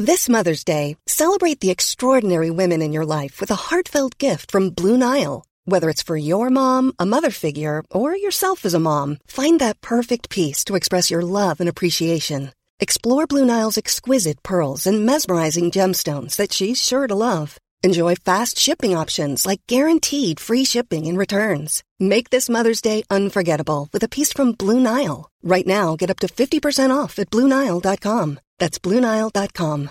This Mother's Day, celebrate the extraordinary women in your life with a heartfelt gift from Blue Nile. Whether it's for your mom, a mother figure, or yourself as a mom, find that perfect piece to express your love and appreciation. Explore Blue Nile's exquisite pearls and mesmerizing gemstones that she's sure to love. Enjoy fast shipping options like guaranteed free shipping and returns. Make this Mother's Day unforgettable with a piece from Blue Nile. Right now, get up to 50% off at BlueNile.com. That's BlueNile.com.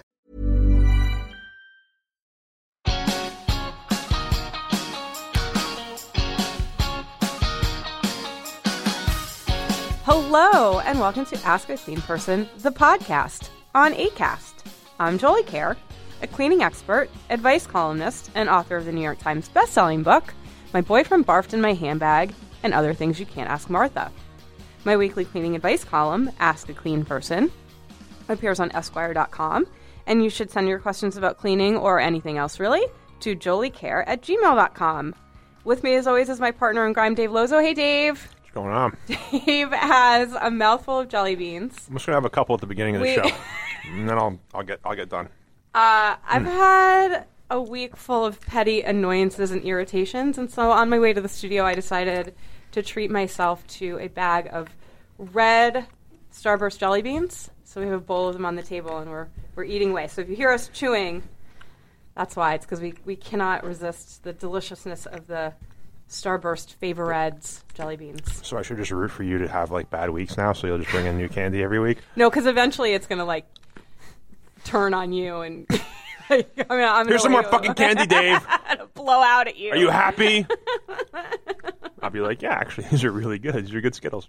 Hello, and welcome to Ask a Clean Person, the podcast on Acast. I'm Jolie Kerr, a cleaning expert, advice columnist, and author of the New York Times bestselling book, My Boyfriend Barfed in My Handbag, and Other Things You Can't Ask Martha. My weekly cleaning advice column, Ask a Clean Person, appears on Esquire.com, and you should send your questions about cleaning or anything else really to joliecare@gmail.com. With me as always is my partner in crime, Dave Lozo. Hey, Dave. What's going on? Dave has a mouthful of jelly beans. I'm just gonna have a couple at the beginning of the show, and then I'll get done. I've had a week full of petty annoyances and irritations, and so on my way to the studio, I decided to treat myself to a bag of red Starburst jelly beans. So we have a bowl of them on the table, and we're eating away. So if you hear us chewing, that's why. It's because we cannot resist the deliciousness of the Starburst Favor Reds jelly beans. So I should just root for you to have like bad weeks now, so you'll just bring in new candy every week? No, because eventually it's going to turn on you, and I'm here's some more fucking candy, Dave. Blow out at you. Are you happy? I'll be like, yeah, actually, these are really good. These are good Skittles.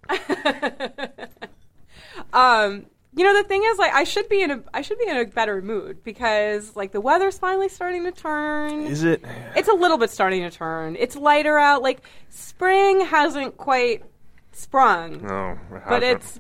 The thing is, I should be in a better mood because the weather's finally starting to turn. Is it? It's a little bit starting to turn. It's lighter out. Spring hasn't quite sprung. No, but it's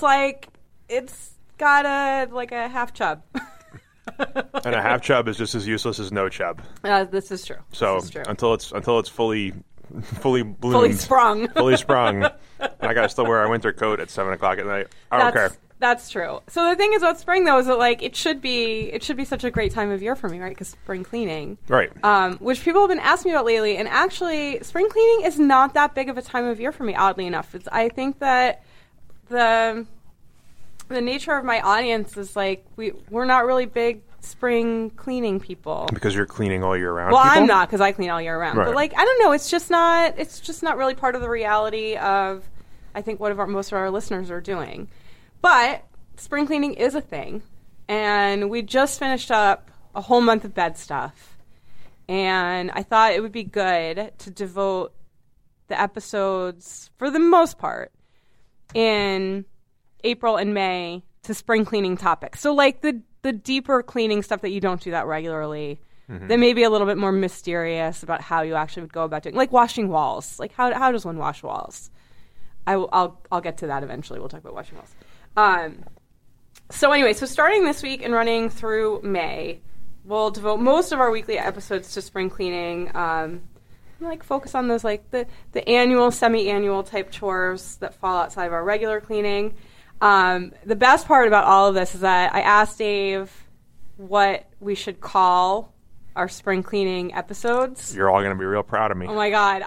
got a half chub. And a half chub is just as useless as no chub. This is true. So until it's fully bloomed, fully sprung, and I gotta still wear a winter coat at 7:00 at night. I don't care. That's true. So the thing is about spring, though, is that it should be such a great time of year for me, right? Because spring cleaning, right? Which people have been asking me about lately, and actually, spring cleaning is not that big of a time of year for me. Oddly enough, I think that the nature of my audience is we're not really big spring cleaning people. Because you're cleaning all year round. Well, people? I'm not, because I clean all year round. Right. But I don't know. It's just not really part of the reality of I think what most of our listeners are doing. But spring cleaning is a thing, and we just finished up a whole month of bed stuff, and I thought it would be good to devote the episodes, for the most part, in April and May to spring cleaning topics. So the deeper cleaning stuff that you don't do that regularly, that may be a little bit more mysterious about how you actually would go about doing, washing walls. How does one wash walls? I'll get to that eventually. We'll talk about washing walls. So starting this week and running through May, we'll devote most of our weekly episodes to spring cleaning. Focus on those the annual, semi-annual type chores that fall outside of our regular cleaning. The best part about all of this is that I asked Dave what we should call our spring cleaning episodes. You're all going to be real proud of me. Oh my God,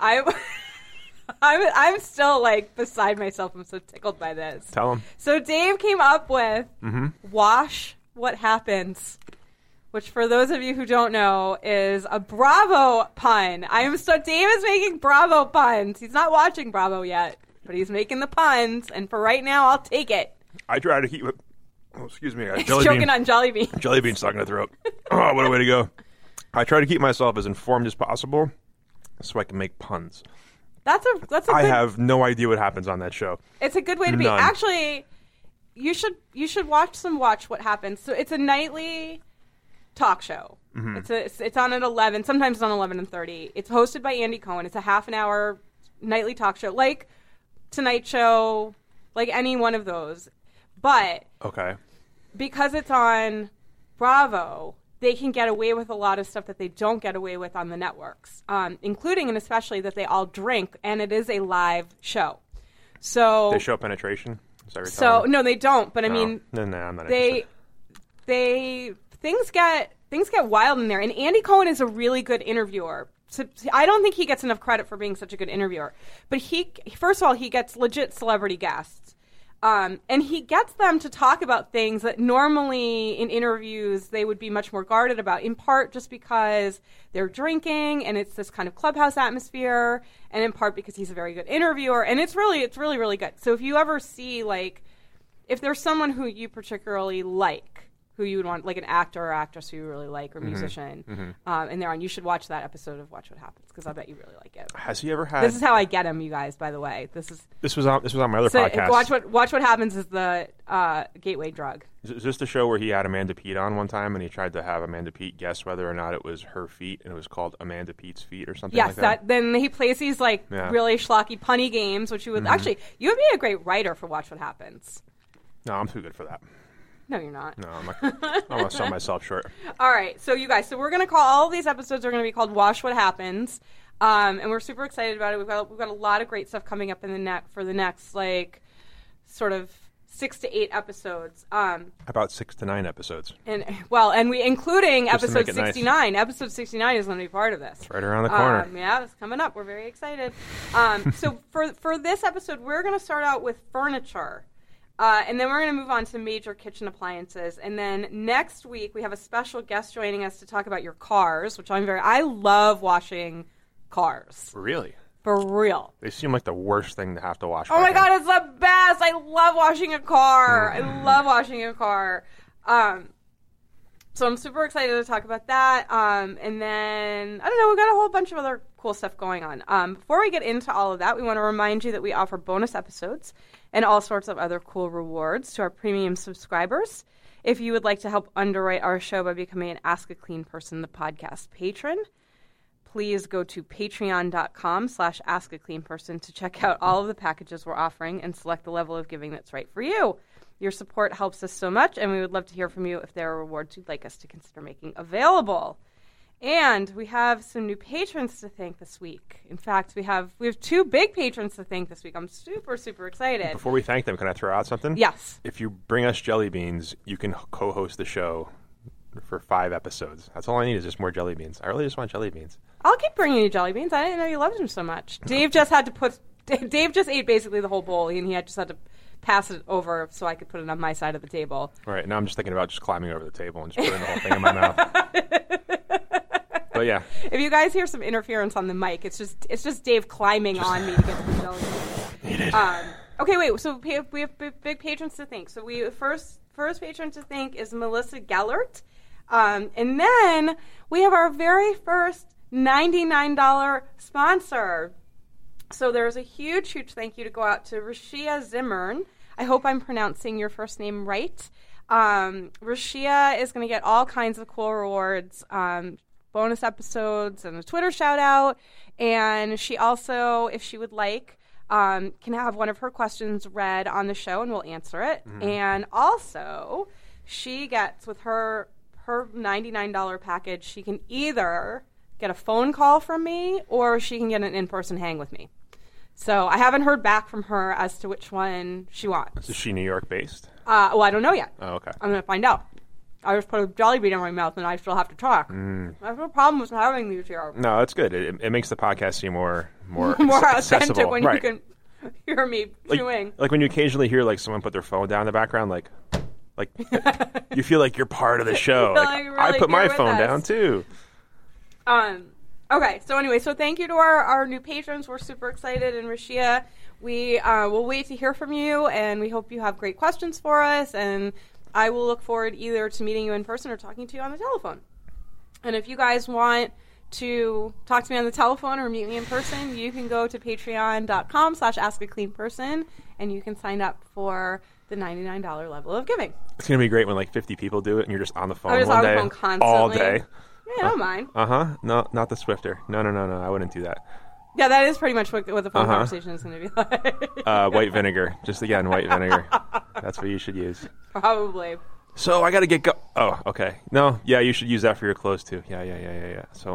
I'm still beside myself. I'm so tickled by this. Tell him. So Dave came up with Wash What Happens, which for those of you who don't know is a Bravo pun. Dave is making Bravo puns. He's not watching Bravo yet, but he's making the puns, and for right now, I'll take it. I try to keep it. Oh, excuse me. He's choking on jelly beans. Jelly beans stuck in the throat. Oh, what a way to go. I try to keep myself as informed as possible so I can make puns. I have no idea what happens on that show. It's a good way to be. None. Actually, you should watch What Happens. So it's a nightly talk show. Mm-hmm. It's on at 11. Sometimes it's on 11:30. It's hosted by Andy Cohen. It's a half an hour nightly talk show, like Tonight Show, like any one of those. But because it's on Bravo, they can get away with a lot of stuff that they don't get away with on the networks, including and especially that they all drink, and it is a live show. So they show penetration? No, they don't. But I mean, I'm not interested. They things get wild in there. And Andy Cohen is a really good interviewer. So I don't think he gets enough credit for being such a good interviewer. But first of all, he gets legit celebrity guests. And he gets them to talk about things that normally in interviews they would be much more guarded about, in part just because they're drinking and it's this kind of clubhouse atmosphere, and in part because he's a very good interviewer. And it's really, really good. So if you ever see, like, if there's someone who you particularly like, who you would want, like an actor or actress who you really like, or musician, and they're on, you should watch that episode of Watch What Happens, because I bet you really like it. Has he ever had... This is how I get him, you guys, by the way. This was on my other podcast. Watch What Happens is the gateway drug. Is this the show where he had Amanda Peet on one time, and he tried to have Amanda Peet guess whether or not it was her feet, and it was called Amanda Peet's Feet or something like that? Yes, then he plays these really schlocky punny games, which you would... Actually, you would be a great writer for Watch What Happens. No, I'm too good for that. No, you're not. No, I'm going to sell myself short. All right. So, you guys, we're going to call all of these episodes are going to be called Watch What Happens. And we're super excited about it. We've got a lot of great stuff coming up for the next, like, sort of 6 to 8 episodes. About 6 to 9 episodes. And we including just episode 69. Nice. Episode 69 is going to be part of this. It's right around the corner. Yeah, it's coming up. We're very excited. So for this episode, we're going to start out with furniture. And then we're going to move on to major kitchen appliances. And then next week, we have a special guest joining us to talk about your cars, which I love washing cars. Really? For real. They seem like the worst thing to have to wash. Oh my God, it's the best. I love washing a car. I love washing a car. So I'm super excited to talk about that. And then, I don't know, we've got a whole bunch of other cool stuff going on. Before we get into all of that, we want to remind you that we offer bonus episodes and all sorts of other cool rewards to our premium subscribers. If you would like to help underwrite our show by becoming an Ask a Clean Person, the podcast patron, please go to patreon.com/askacleanperson to check out all of the packages we're offering and select the level of giving that's right for you. Your support helps us so much, and we would love to hear from you if there are rewards you'd like us to consider making available. And we have some new patrons to thank this week. In fact, we have 2 big patrons to thank this week. I'm super, super excited. Before we thank them, can I throw out something? Yes. If you bring us jelly beans, you can co-host the show for 5 episodes. That's all I need is just more jelly beans. I really just want jelly beans. I'll keep bringing you jelly beans. I didn't know you loved them so much. Dave just ate basically the whole bowl, and he just had to pass it over so I could put it on my side of the table. All right. Now I'm just thinking about just climbing over the table and just putting the whole thing in my mouth. But yeah. If you guys hear some interference on the mic, it's just Dave climbing on me to get to the jelly beans. Okay, wait. So we have big patrons to thank. So first patron to thank is Melissa Gellert. And then we have our very first $99 sponsor. So there's a huge, huge thank you to go out to Rashia Zimmern. I hope I'm pronouncing your first name right. Rashia is going to get all kinds of cool rewards, bonus episodes, and a Twitter shout-out. And she also, if she would like, can have one of her questions read on the show, and we'll answer it. Mm-hmm. And also, she gets, with her $99 package, she can either get a phone call from me or she can get an in-person hang with me. So I haven't heard back from her as to which one she wants. Is she New York based? Well, I don't know yet. Oh, okay. I'm going to find out. I just put a jelly bean in my mouth and I still have to talk. I have no problem with having these here. No, that's good. It makes the podcast seem more authentic accessible. when you can hear me chewing. Like when you occasionally hear like someone put their phone down in the background, like you feel like you're part of the show. Like really I put my phone down too. Okay, so anyway, thank you to our new patrons. We're super excited. And Rashia, we will wait to hear from you, and we hope you have great questions for us. And I will look forward either to meeting you in person or talking to you on the telephone. And if you guys want to talk to me on the telephone or meet me in person, you can go to patreon.com/askacleanperson, and you can sign up for the $99 level of giving. It's going to be great when like 50 people do it, and you're just on the phone I'm just one on day, the phone constantly. all day. Yeah, I don't mind. No, not the Swifter. No, I wouldn't do that. Yeah, that is pretty much what the phone conversation is going to be like. White vinegar. Just again, white vinegar. That's what you should use. Probably. So I got to get go. Oh, okay. No, yeah, you should use that for your clothes too. Yeah. So,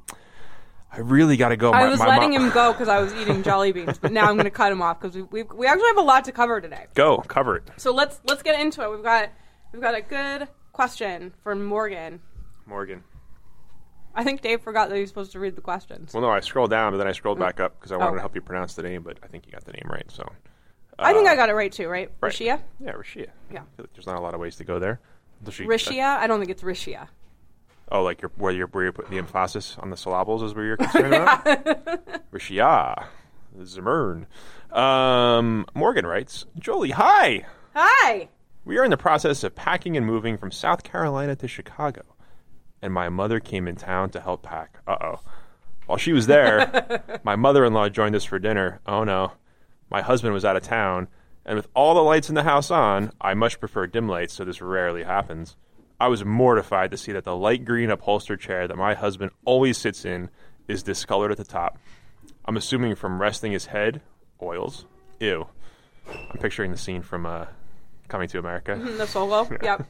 I really got to go. I was letting him go because I was eating jelly beans, but now I'm going to cut him off because we actually have a lot to cover today. Go, cover it. So let's get into it. We've got a good question from Morgan. Morgan. I think Dave forgot that he was supposed to read the questions. Well, no, I scrolled down, but then I scrolled back up because I wanted to help you pronounce the name, but I think you got the name right. So, I think I got it right too, right? Right. Rishia? Yeah, Rishia. Yeah. I feel like there's not a lot of ways to go there. Rishia? I don't think it's Rishia. Oh, like where you're putting the emphasis on the syllables is where you're concerned about? Rishia. Zimmern. Morgan writes, Jolie, hi! Hi! We are in the process of packing and moving from South Carolina to Chicago, and my mother came in town to help pack. Uh-oh. While she was there, my mother-in-law joined us for dinner. Oh, no. My husband was out of town, and with all the lights in the house on, I much prefer dim lights, so this rarely happens. I was mortified to see that the light green upholstered chair that my husband always sits in is discolored at the top. I'm assuming from resting his head, oils. Ew. I'm picturing the scene from Coming to America. The Solo? Yep.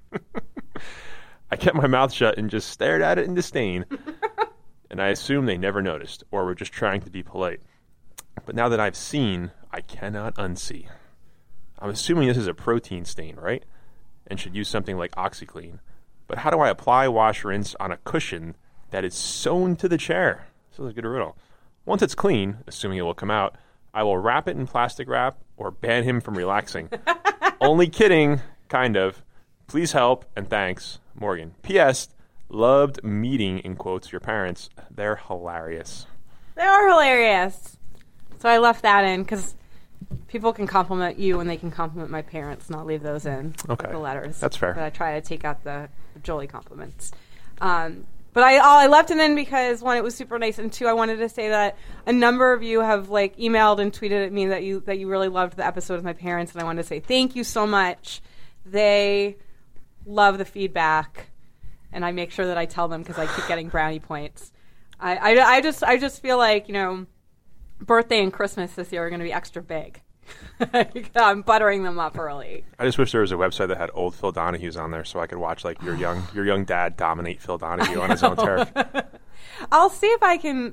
I kept my mouth shut and just stared at it in disdain. And I assume they never noticed, or were just trying to be polite. But now that I've seen, I cannot unsee. I'm assuming this is a protein stain, right? And should use something like OxyClean. But how do I apply, wash, rinse on a cushion that is sewn to the chair? This is a good riddle. Once it's clean, assuming it will come out, I will wrap it in plastic wrap or ban him from relaxing. Only kidding, kind of. Please help and thanks, Morgan. P.S. Loved meeting, in quotes, your parents. They're hilarious. They are hilarious. So I left that in because people can compliment you and they can compliment my parents, and I'll leave those in the letters. That's fair. But I try to take out the Jolie compliments. But I left it in because, one, it was super nice, and two, I wanted to say that a number of you have emailed and tweeted at me that you really loved the episode with my parents, and I wanted to say thank you so much. They love the feedback, and I make sure that I tell them because I keep getting brownie points. I just feel like, birthday and Christmas this year are going to be extra big. I'm buttering them up early. I just wish there was a website that had old Phil Donahue's on there so I could watch your young dad dominate Phil Donahue on his own turf. I'll see if I can.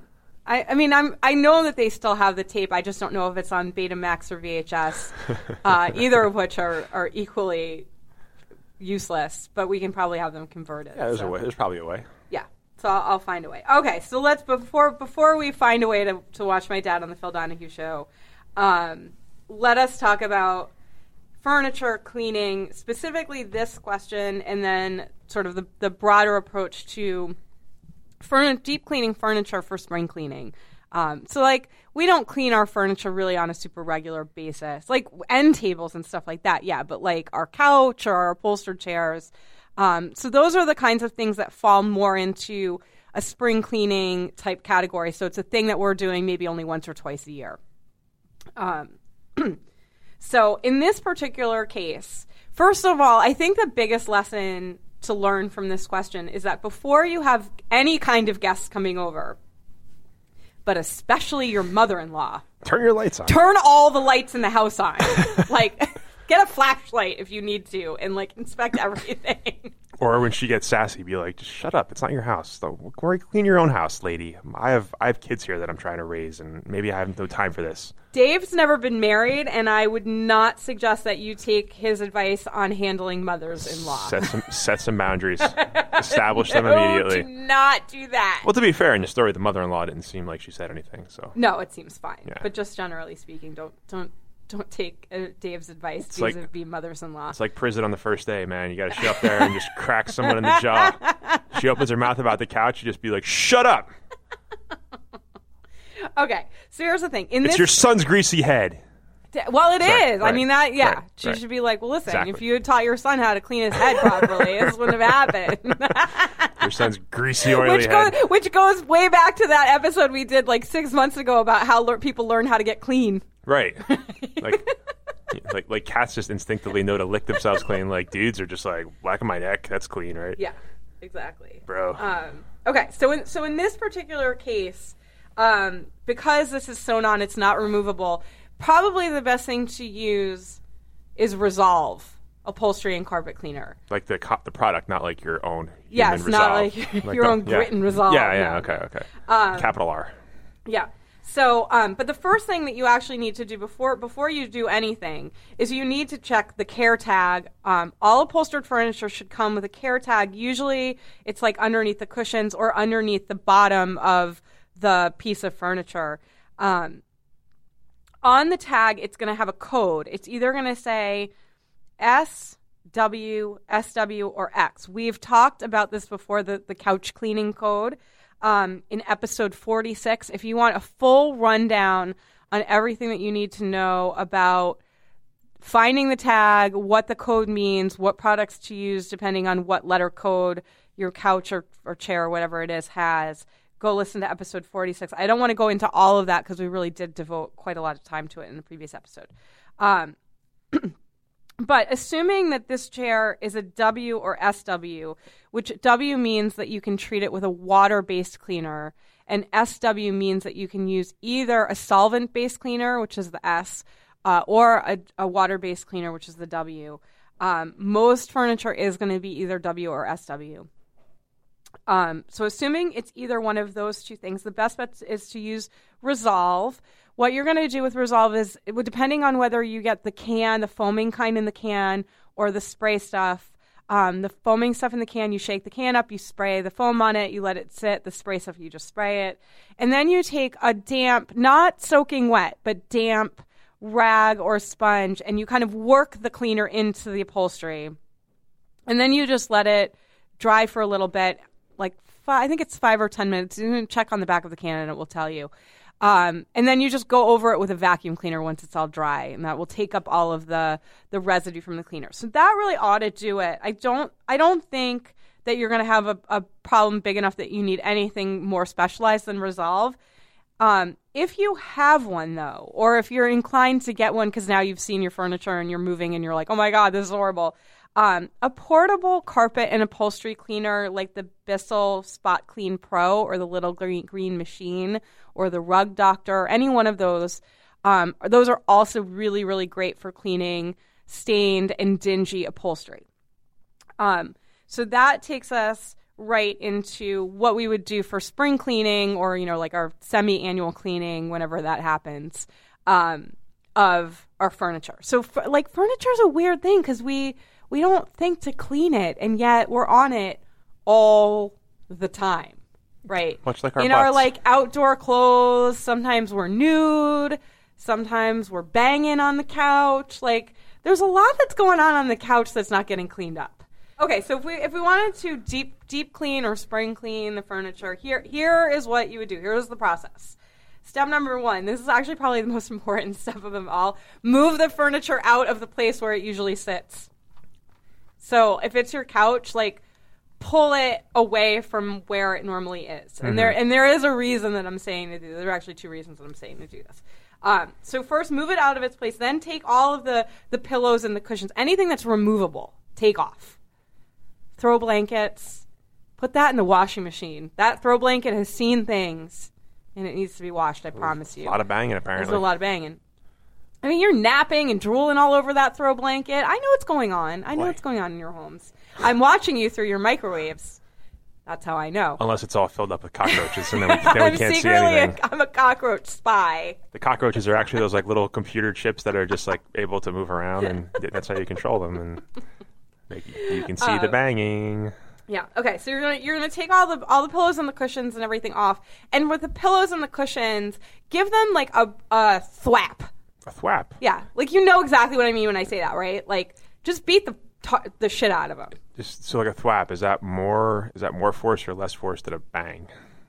I know that they still have the tape. I just don't know if it's on Betamax or VHS. Either of which are equally useless, but we can probably have them converted. Yeah, there's a way. There's probably a way. Yeah. So I'll find a way. Okay, so let's before we find a way to watch my dad on the Phil Donahue show, let us talk about furniture cleaning, specifically this question, and then sort of the broader approach to deep cleaning furniture for spring cleaning. So we don't clean our furniture really on a super regular basis, like end tables and stuff like that. Yeah, but our couch or our upholstered chairs. So those are the kinds of things that fall more into a spring cleaning type category. So it's a thing that we're doing maybe only once or twice a year. So in this particular case, first of all, I think the biggest lesson to learn from this question is that before you have any kind of guests coming over, but especially your mother-in-law, turn your lights on. Turn all the lights in the house on. Get a flashlight if you need to, and inspect everything. Or when she gets sassy, be like, just shut up. It's not your house. So, clean your own house, lady. I have kids here that I'm trying to raise, and maybe I have no time for this. Dave's never been married, and I would not suggest that you take his advice on handling mothers-in-law. Set some boundaries. Establish them immediately. Do not do that. Well, to be fair, in the story, the mother-in-law didn't seem like she said anything. So no, it seems fine. Yeah. But just generally speaking, don't take Dave's advice vis-a-vis mothers-in-law. It's like prison on the first day, man. You got to show up there and just crack someone in the jaw. She opens her mouth about the couch, you just be like, shut up. Okay, so here's the thing. It's your son's greasy head. Well, it is. Right, I mean, that, yeah. Right, she should be like, well, listen, exactly. If you had taught your son how to clean his head properly, this wouldn't have happened. Your son's greasy, oily head. Which goes way back to that episode we did 6 months ago about how people learn how to get clean. Right. Like cats just instinctively know to lick themselves clean. Dudes are just whacking my neck. That's clean, right? Yeah, exactly. Bro. Okay, so in this particular case, because this is sewn on, it's not removable, probably the best thing to use is Resolve upholstery and carpet cleaner. Like the product, not like your own. Yes, Resolve. not like your own grit and Resolve. Yeah, okay. Capital R. Yeah. So, but the first thing that you actually need to do before you do anything is you need to check the care tag. All upholstered furniture should come with a care tag. Usually it's like underneath the cushions or underneath the bottom of the piece of furniture. On the tag, it's going to have a code. It's either going to say S, W, SW, or X. We've talked about this before, the couch cleaning code. In episode 46, if you want a full rundown on everything that you need to know about finding the tag, what the code means, what products to use depending on what letter code your couch or chair or whatever it is has, go listen to episode 46. I don't want to go into all of that because we really did devote quite a lot of time to it in the previous episode. But assuming that this chair is a W or SW, which W means that you can treat it with a water-based cleaner, and SW means that you can use either a solvent-based cleaner, which is the S, or a water-based cleaner, which is the W. Most furniture is going to be either W or SW. So assuming it's either one of those two things, the best bet is to use Resolve. What you're going to do with Resolve is, depending on whether you get the can, the foaming kind in the can, or the spray stuff, the foaming stuff in the can, you shake the can up, you spray the foam on it, you let it sit. The spray stuff, you just spray it. And then you take a damp, not soaking wet, but damp rag or sponge, and you kind of work the cleaner into the upholstery. And then you just let it dry for a little bit, like I think it's 5 or 10 minutes. You can check on the back of the can and it will tell you. And then you just go over it with a vacuum cleaner once it's all dry, and that will take up all of the residue from the cleaner. So that really ought to do it. I don't think that you're going to have a problem big enough that you need anything more specialized than Resolve. If you have one, though, or if you're inclined to get one because now you've seen your furniture and you're moving and you're like, oh my God, this is horrible. A portable carpet and upholstery cleaner like the Bissell Spot Clean Pro or the little green machine or the Rug Doctor, any one of those are also really, really great for cleaning stained and dingy upholstery. So that takes us right into what we would do for spring cleaning or, like our semi-annual cleaning whenever that happens of our furniture. So furniture is a weird thing because we don't think to clean it, and yet we're on it all the time, right? Much like our in butts. our outdoor clothes. Sometimes we're nude. Sometimes we're banging on the couch. There's a lot that's going on the couch that's not getting cleaned up. Okay, so if we wanted to deep clean or spring clean the furniture, here is what you would do. Here's the process. Step number 1. This is actually probably the most important step of them all. Move the furniture out of the place where it usually sits. So if it's your couch, pull it away from where it normally is. Mm-hmm. And there is a reason that I'm saying to do this. There are actually 2 reasons that I'm saying to do this. So first, move it out of its place. Then take all of the pillows and the cushions, anything that's removable, take off. Throw blankets. Put that in the washing machine. That throw blanket has seen things, and it needs to be washed, I promise you. A lot of banging, apparently. There's a lot of banging. I mean, you're napping and drooling all over that throw blanket. I know what's going on. I know what's going on in your homes. I'm watching you through your microwaves. That's how I know. Unless it's all filled up with cockroaches, and then we can't see anything. I'm a cockroach spy. The cockroaches are actually those little computer chips that are just able to move around, and that's how you control them. And you can see the banging. Yeah. Okay. So you're gonna take all the pillows and the cushions and everything off, and with the pillows and the cushions, give them a thwap. A thwap. Yeah, you know exactly what I mean when I say that, right? Just beat the shit out of them. Just so a thwap, is that more force or less force than a bang?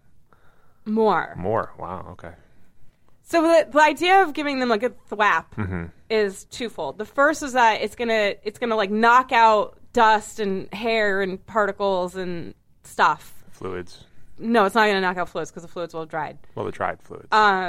More. Wow. Okay. So the idea of giving them a good thwap is twofold. The first is that it's gonna knock out dust and hair and particles and stuff. Fluids. No, it's not gonna knock out fluids because the fluids will have dried. Well, the dried fluids.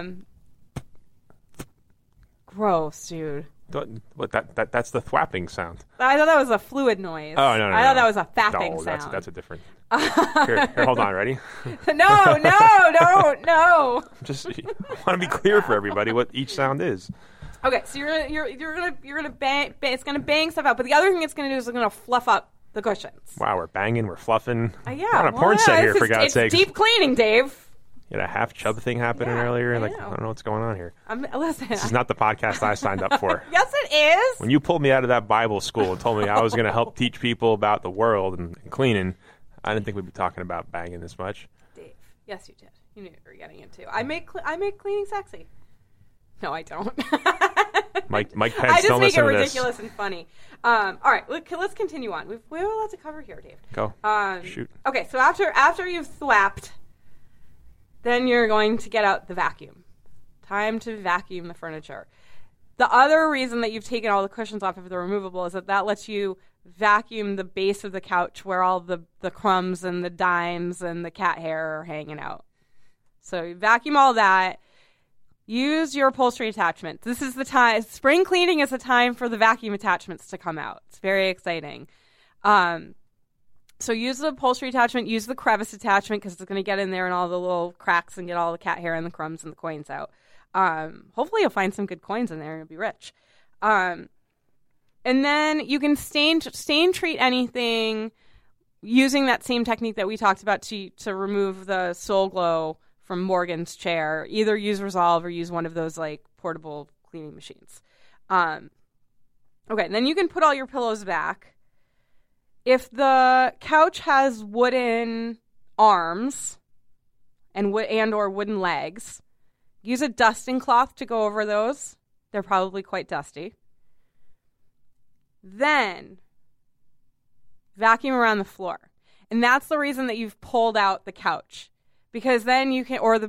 Gross, dude. That's the thwapping sound. I thought that was a fluid noise. Oh, no. I thought that was a fapping sound. That's a different. Here, hold on. Ready? No. Just I want to be clear for everybody what each sound is. Okay, so you're gonna bang. It's gonna bang stuff out, but the other thing it's gonna do is it's gonna fluff up the cushions. Wow, we're banging, we're fluffing. Yeah, we're on a porn set here, for God's sake. It's deep cleaning, Dave. You had a half chub thing happening earlier. I don't know what's going on here. Listen, this is not the podcast I signed up for. Yes, it is. When you pulled me out of that Bible school and told me I was going to help teach people about the world and cleaning, I didn't think we'd be talking about banging this much. Dave, yes, you did. You knew what you were getting into. I make cleaning sexy. No, I don't. Mike Pence, I just don't make it listen to ridiculous and funny. All right, let's continue on. We have a lot to cover here, Dave. Go. Shoot. Okay, so after you've swapped, then you're going to get out the vacuum. Time to vacuum the furniture. The other reason that you've taken all the cushions off of the removable is that lets you vacuum the base of the couch where all the crumbs and the dimes and the cat hair are hanging out. So you vacuum all that. Use your upholstery attachments. This is the time. Spring cleaning is the time for the vacuum attachments to come out. It's very exciting. So use the upholstery attachment. Use the crevice attachment because it's going to get in there and all the little cracks and get all the cat hair and the crumbs and the coins out. Hopefully you'll find some good coins in there and you'll be rich. And then you can stain treat anything using that same technique that we talked about to remove the Soul Glow from Morgan's chair. Either use Resolve or use one of those like portable cleaning machines. Okay, then you can put all your pillows back. If the couch has wooden arms and or wooden legs, use a dusting cloth to go over those. They're probably quite dusty. Then vacuum around the floor. And that's the reason that you've pulled out the couch. Because then you can, or the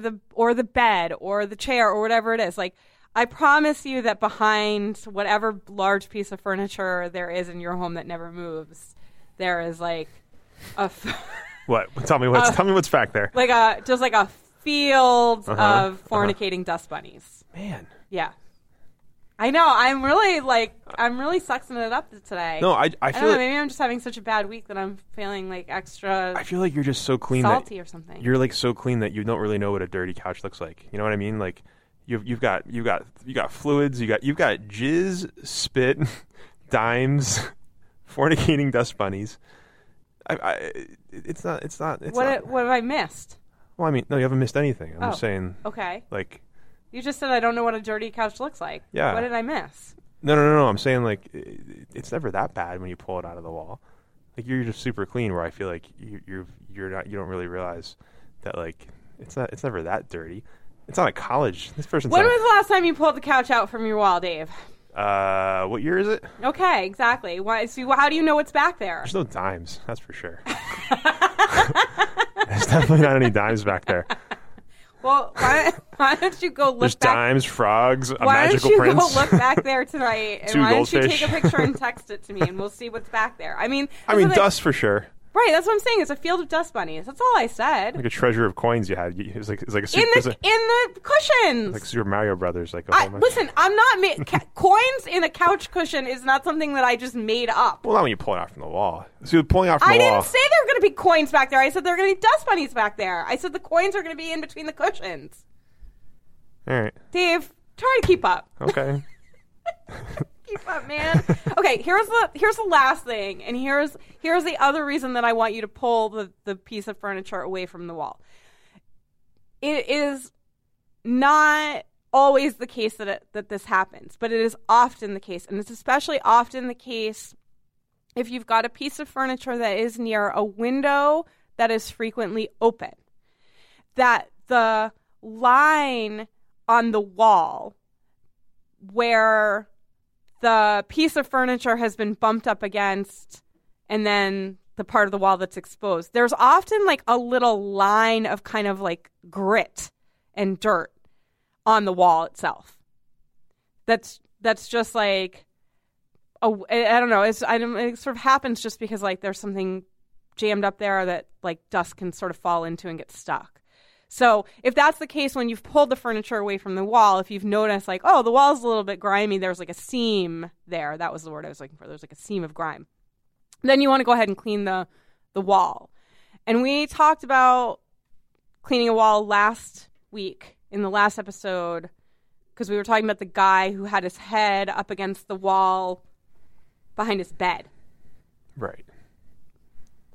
bed or the chair or whatever it is. Like, I promise you that behind whatever large piece of furniture there is in your home that never moves, there is like a what? Tell me what's back there. Like a field of fornicating dust bunnies. Man. Yeah. I know. I'm really sucking it up today. No, I don't feel know, like maybe I'm just having such a bad week that I'm feeling like extra. I feel like you're just so clean salty or something. You're like so clean that you don't really know what a dirty couch looks like. You know what I mean? Like you've got fluids, you've got jizz, spit, dimes, fornicating dust bunnies. It's not. What have I missed? Well, I mean, no, you haven't missed anything. I'm just saying. Okay. Like. You just said I don't know what a dirty couch looks like. Yeah. What did I miss? No. I'm saying like it's never that bad when you pull it out of the wall. Like you're just super clean. Where I feel like you don't really realize that like it's never that dirty. It's not a college. This person's. When was the last time you pulled the couch out from your wall, Dave? What year is it? Okay, exactly. Why? So how do you know what's back there? There's no dimes. That's for sure. There's definitely not any dimes back there. Well, why don't you go look There's back? dimes, frogs, a why magical don't you prince. go look back there tonight, and Two why don't you goldfish. take a picture and text it to me, and we'll see what's back there. I mean, dust for sure. Right, that's what I'm saying. It's a field of dust bunnies. That's all I said. Like a treasure of coins you had. It's like a super, in the cushions. Like Super Mario Brothers. Like a whole bunch. Listen, I'm not coins in a couch cushion is not something that I just made up. Well, not when you pull it out from the wall. So you're pulling out from the wall. I didn't say there were going to be coins back there. I said there were going to be dust bunnies back there. I said the coins are going to be in between the cushions. All right, Dave, try to keep up. Okay. Keep up, man. Okay, here's the last thing, and here's the other reason that I want you to pull the piece of furniture away from the wall. It is not always the case that this happens, but it is often the case, and it's especially often the case if you've got a piece of furniture that is near a window that is frequently open. That the line on the wall where the piece of furniture has been bumped up against and then the part of the wall that's exposed, there's often like a little line of kind of like grit and dirt on the wall itself. That's just like, I don't know. It sort of happens just because like there's something jammed up there that like dust can sort of fall into and get stuck. So if that's the case when you've pulled the furniture away from the wall, if you've noticed like, oh, the wall's a little bit grimy, there's like a seam there. That was the word I was looking for. There's like a seam of grime. Then you want to go ahead and clean the wall. And we talked about cleaning a wall last week in the last episode because we were talking about the guy who had his head up against the wall behind his bed. Right.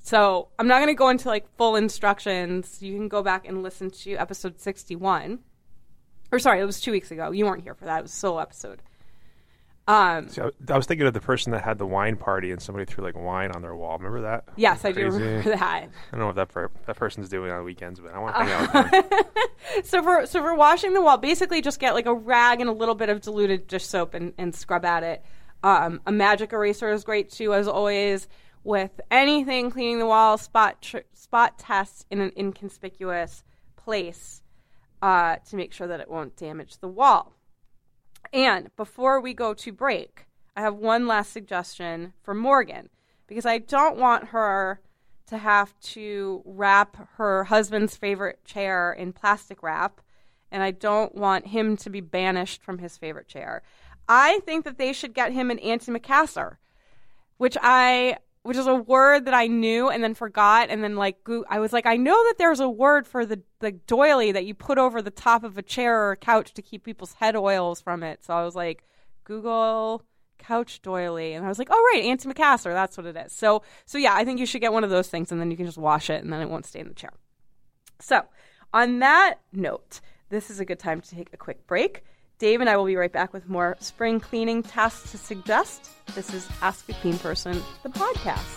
So I'm not going to go into like full instructions. You can go back and listen to episode 61. Or sorry, it was 2 weeks ago. You weren't here for that. It was a solo episode. See, I was thinking of the person that had the wine party and somebody threw like wine on their wall. Remember that? Yes, I do remember that. I don't know what that person's doing on the weekends, but I want to hang out with them. So for washing the wall, basically just get like a rag and a little bit of diluted dish soap and scrub at it. A magic eraser is great too, as always. With anything cleaning the wall, spot test in an inconspicuous place to make sure that it won't damage the wall. And before we go to break, I have one last suggestion for Morgan, because I don't want her to have to wrap her husband's favorite chair in plastic wrap, and I don't want him to be banished from his favorite chair. I think that they should get him an antimacassar, which is a word that I knew and then forgot, and then I was like, I know that there's a word for the doily that you put over the top of a chair or a couch to keep people's head oils from it. So I was like, Google couch doily, and I was like, oh right, antimacassar, that's what it is. So yeah, I think you should get one of those things, and then you can just wash it, and then it won't stay in the chair. So on that note, this is a good time to take a quick break. Dave and I will be right back with more spring cleaning tasks to suggest. This is Ask a Clean Person, the podcast.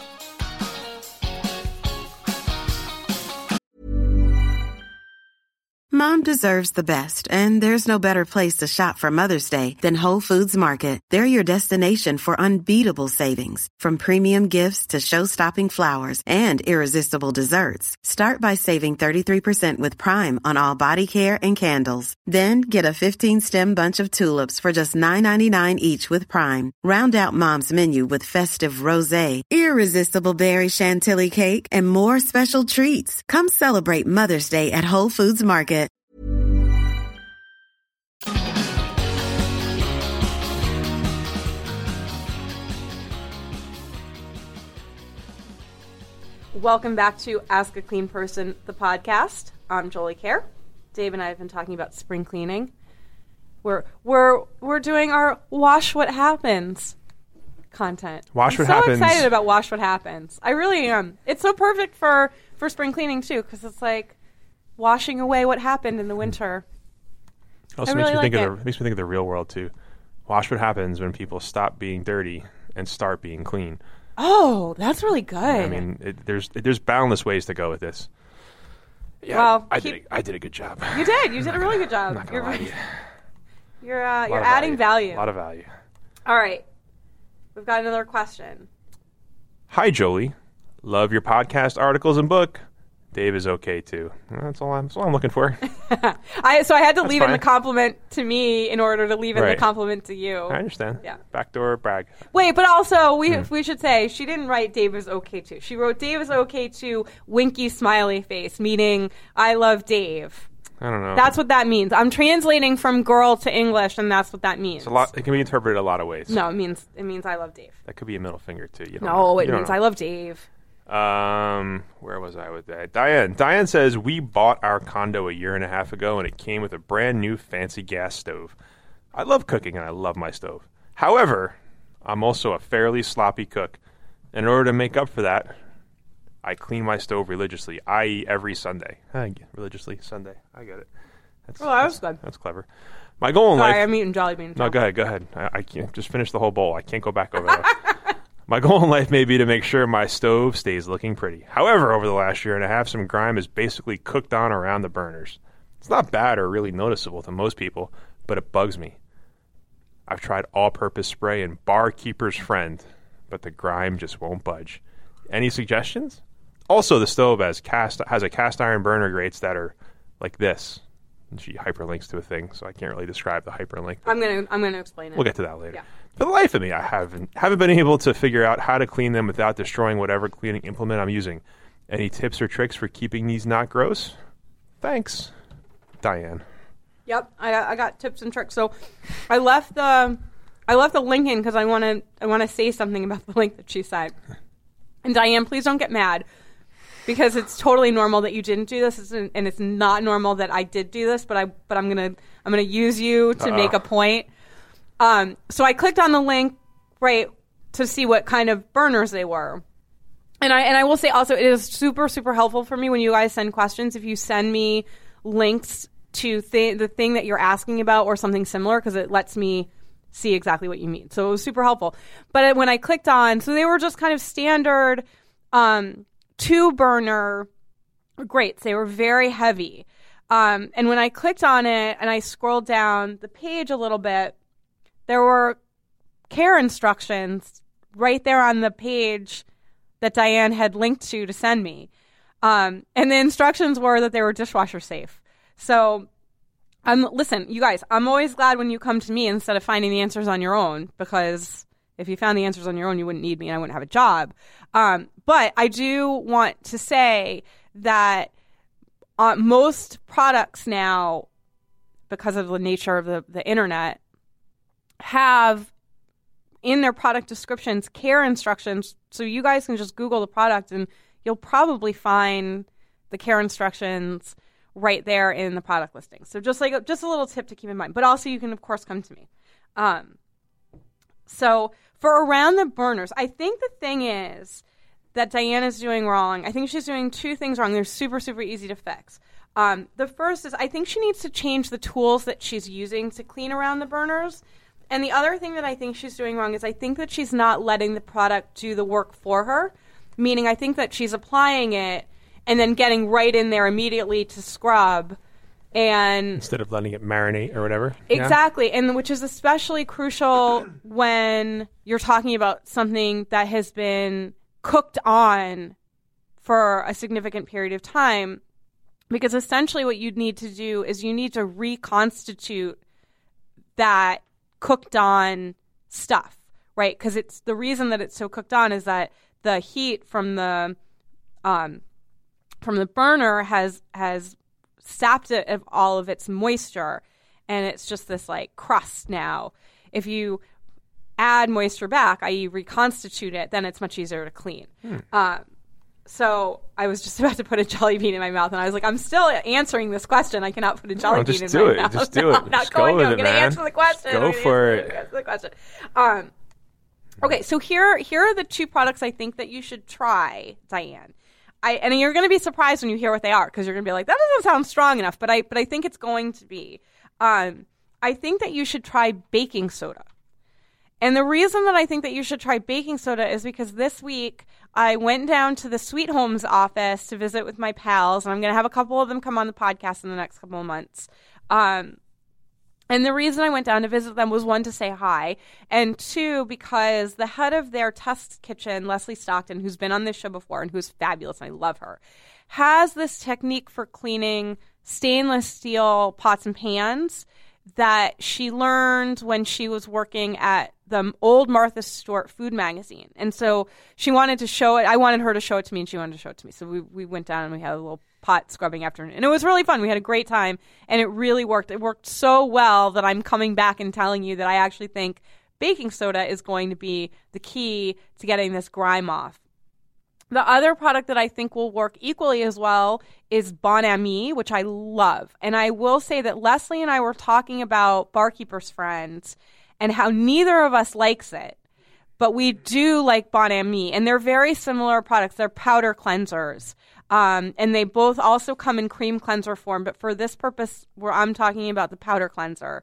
Mom deserves the best, and there's no better place to shop for Mother's Day than Whole Foods Market. They're your destination for unbeatable savings, from premium gifts to show-stopping flowers and irresistible desserts. Start by saving 33% with Prime on all body care and candles. Then get a 15-stem bunch of tulips for just $9.99 each with Prime. Round out Mom's menu with festive rosé, irresistible berry chantilly cake, and more special treats. Come celebrate Mother's Day at Whole Foods Market. Welcome back to Ask a Clean Person, the podcast. I'm Jolie Kerr. Dave and I have been talking about spring cleaning. We're doing our Wash What Happens content. Wash What I'm Happens. so excited about Wash What Happens. I really am. It's so perfect for spring cleaning too, because it's like washing away what happened in the winter. Also I makes really me like think of the real world too. Wash what happens when people stop being dirty and start being clean. Oh, that's really good. I mean, there's boundless ways to go with this. Yeah, Well, I did a good job. You did. You did a really good job. I'm not gonna lie to you. You're adding value. A lot of value. All right. We've got another question. Hi, Jolie. Love your podcast, articles, and book. Dave is okay too. That's all I'm looking for. I had to leave in fine. the compliment to me in order to leave in the Right. compliment to you. I understand. Yeah. Backdoor brag. Wait, but also we should say she didn't write Dave is okay too. She wrote Dave is okay too, winky smiley face, meaning I love Dave. I don't know. That's what that means. I'm translating from girl to English, and that's what that means. It's a lot. It can be interpreted a lot of ways. No, it means I love Dave. That could be a middle finger too. You don't No, know. it You don't means know. I love Dave. Where was I with that? Diane says we bought our condo a year and a half ago, and it came with a brand new fancy gas stove. I love cooking, and I love my stove. However, I'm also a fairly sloppy cook. In order to make up for that, I clean my stove religiously, i.e. every Sunday. Religiously, Sunday. I get it. that was good. That's clever. My goal in Sorry, life... I'm eating Jolly Beans. No, go ahead. I can't just finish the whole bowl. I can't go back over that. My goal in life may be to make sure my stove stays looking pretty. However, over the last year and a half, some grime is basically cooked on around the burners. It's not bad or really noticeable to most people, but it bugs me. I've tried all-purpose spray and Barkeeper's Friend, but the grime just won't budge. Any suggestions? Also, the stove has a cast iron burner grates that are like this. And she hyperlinks to a thing, so I can't really describe the hyperlink. I'm gonna explain it. We'll get to that later. Yeah. For the life of me, I haven't been able to figure out how to clean them without destroying whatever cleaning implement I'm using. Any tips or tricks for keeping these not gross? Thanks, Diane. Yep, I got tips and tricks. So I left the link in because I want to say something about the link that she said. And Diane, please don't get mad, because it's totally normal that you didn't do this, and it's not normal that I did do this. But I'm gonna use you to make a point. So I clicked on the link right to see what kind of burners they were, And I will say also, it is super, super helpful for me when you guys send questions. If you send me links to the thing that you're asking about or something similar, because it lets me see exactly what you mean. So it was super helpful. But when I clicked on, so they were just kind of standard 2-burner grates. They were very heavy. And when I clicked on it and I scrolled down the page a little bit, there were care instructions right there on the page that Diane had linked to send me. And the instructions were that they were dishwasher safe. So, listen, you guys, I'm always glad when you come to me instead of finding the answers on your own, because if you found the answers on your own, you wouldn't need me and I wouldn't have a job. But I do want to say that most products now, because of the nature of the internet, have in their product descriptions care instructions, so you guys can just Google the product and you'll probably find the care instructions right there in the product listing. So just a little tip to keep in mind. But also you can of course come to me. So for around the burners, I think the thing is that Diane is doing wrong. I think she's doing 2 things wrong. They're super, super easy to fix. The first is I think she needs to change the tools that she's using to clean around the burners. And the other thing that I think she's doing wrong is I think that she's not letting the product do the work for her, meaning I think that she's applying it and then getting right in there immediately to scrub. And instead of letting it marinate or whatever. Exactly. Yeah. And which is especially crucial when you're talking about something that has been cooked on for a significant period of time. Because essentially what you need to do is you need to reconstitute that cooked on stuff, right? Because it's the reason that it's so cooked on is that the heat from the burner has sapped it of all of its moisture, and it's just this like crust now. If you add moisture back, i.e. reconstitute it, then it's much easier to clean. So I was just about to put a jelly bean in my mouth, and I was like, I'm still answering this question. I cannot put a jelly bean in my mouth. Just do it. I'm not going to. I'm going to answer the question. Go for it. Answer the question. Okay, so here are the 2 products I think that you should try, Diane. And you're going to be surprised when you hear what they are, because you're going to be like, that doesn't sound strong enough, but I think it's going to be. I think that you should try baking soda. And the reason that I think that you should try baking soda is because this week I went down to the Sweet Homes office to visit with my pals, and I'm going to have a couple of them come on the podcast in the next couple of months. And the reason I went down to visit them was 1, to say hi, and 2, because the head of their test kitchen, Leslie Stockton, who's been on this show before and who's fabulous, and I love her, has this technique for cleaning stainless steel pots and pans that she learned when she was working at the old Martha Stewart food magazine. And so she wanted to show it. I wanted her to show it to me, and she wanted to show it to me. So we went down and we had a little pot scrubbing afternoon. And it was really fun. We had a great time, and it really worked. It worked so well that I'm coming back and telling you that I actually think baking soda is going to be the key to getting this grime off. The other product that I think will work equally as well is Bon Ami, which I love. And I will say that Leslie and I were talking about Barkeeper's Friends and how neither of us likes it, but we do like Bon Ami. And they're very similar products. They're powder cleansers. And they both also come in cream cleanser form. But for this purpose, where I'm talking about the powder cleanser.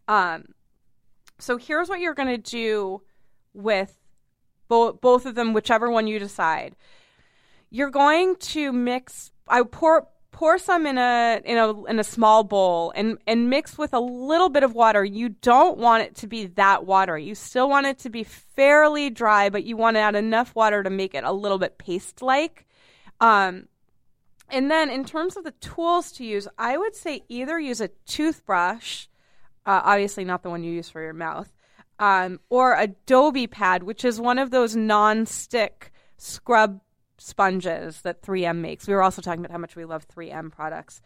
So here's what you're going to do with both of them, whichever one you decide. You're going to mix. I pour some in a small bowl and mix with a little bit of water. You don't want it to be that watery. You still want it to be fairly dry, but you want to add enough water to make it a little bit paste-like. And then in terms of the tools to use, I would say either use a toothbrush, obviously not the one you use for your mouth, or a Dobie pad, which is one of those non-stick scrub sponges that 3M makes. We were also talking about how much we love 3M products.